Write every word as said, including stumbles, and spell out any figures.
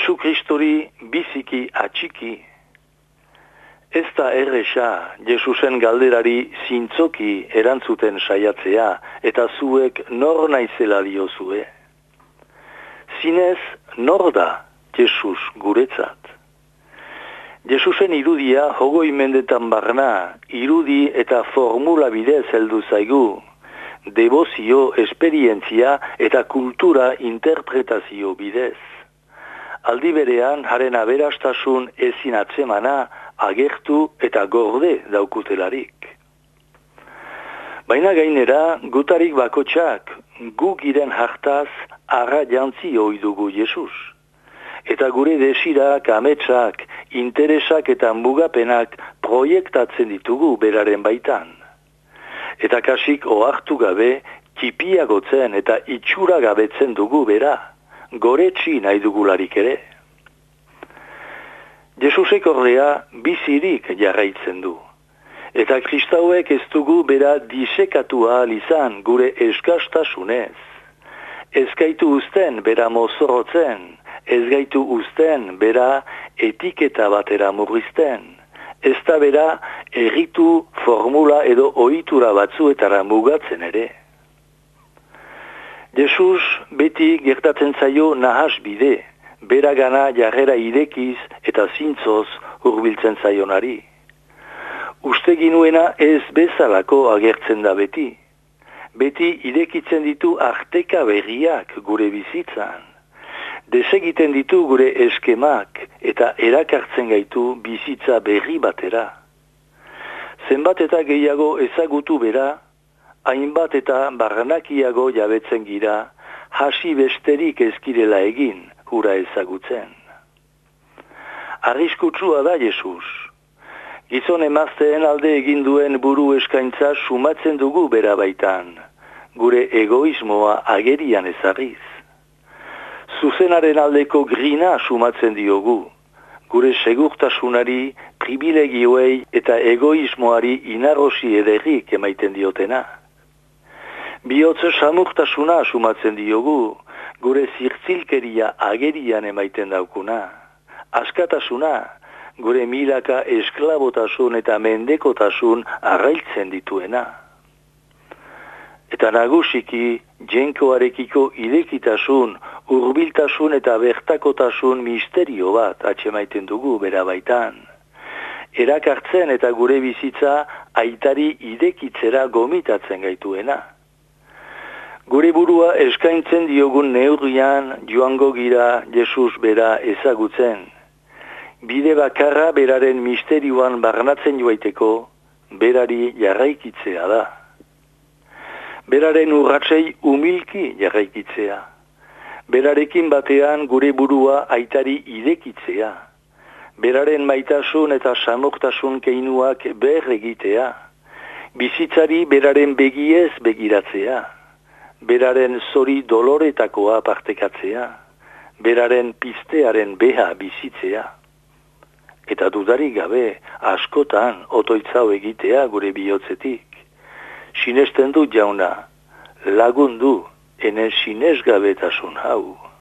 Jesu Kristori biziki atxiki. Ez da erresa Jesusen galderari zintzoki erantzuten saiatzea, eta zuek nor naizela diozue. Zinez, nor da Jesus guretzat? Jesusen irudia hogoi mendetan barna, irudi eta formula bidez heldu zaigu, debozio, esperientzia eta kultura interpretazio bidez. Aldi berean, haren aberastasun ezin atzemana, agertu eta gorde daukutelarik. Baina gainera, gutarik bakotxak, gu giren hartaz, arra jantzi oidugu Jesus. Eta gure desirak, ametsak, interesak eta mugapenak proiektatzen ditugu beraren baitan. Eta kasik ohartu gabe, tipiagotzen eta itxura gabetzen dugu bera, goretsi nahi dugularik ere. Jesusek ordea bizirik jarraitzen du. Eta kristauek ez dugu bera disekatu ahal izan gure eskastasunez. Ez gaitu uzten bera mozorrotzen, ez gaitu uzten bera etiketa batera murrizten. Ez da bera erritu, formula edo ohitura batzuetara mugatzen ere. Jesus beti gertatzen zaio nahas bide, bera gana jarrera irekiz eta zintzoz hurbiltzen zaionari. Uste ginuena ez bezalako agertzen da beti. Beti irekitzen ditu arteka berriak gure bizitzan. Desegiten ditu gure eskemak eta erakartzen gaitu bizitza berri batera. Zenbat eta gehiago ezagutu bera, hainbat eta barnakiago jabetzen gira, hasi besterik ezkirela egin, hura ezagutzen. Arriskutsua da Jesus. Gizon emazteen alde egin duen buru eskaintza sumatzen dugu bera baitan, gure egoismoa agerian ezarriz. Zuzenaren aldeko grina sumatzen diogu, gure segurtasunari, privilegioei eta egoismoari inarrosi ederrik emaiten diotena. Bihotze samurtasuna sumatzen diogu, gure zirtzilkeria agerian emaiten daukuna. Askatasuna, gure milaka esklabotasun eta mendekotasun arrailtzen dituena. Eta nagusiki, jenkoarekiko irekitasun, hurbiltasun eta bertakotasun misterio bat atxemaiten dugu bera baitan. Erakartzen eta gure bizitza aitari irekitzera gomitatzen gaituena. Gure burua eskaintzen diogun neurrian joango gira Jesus bera ezagutzen. Bide bakarra beraren misterioan barnatzen joaiteko, berari jarraikitzea da. Beraren urratsei umilki jarraikitzea. Berarekin batean gure burua aitari irekitzea. Beraren maitasun eta samurtasun keinuak ber egitea. Bizitzari beraren begiez begiratzea. Beraren zori doloretakoa partekatzea. Beraren piztearen beha bizitzea. Eta dudarik gabe, askotan otoitzau egitea gure bihotzetik. Sinesten du jauna, lagundu, ene sinesgabetasun hau.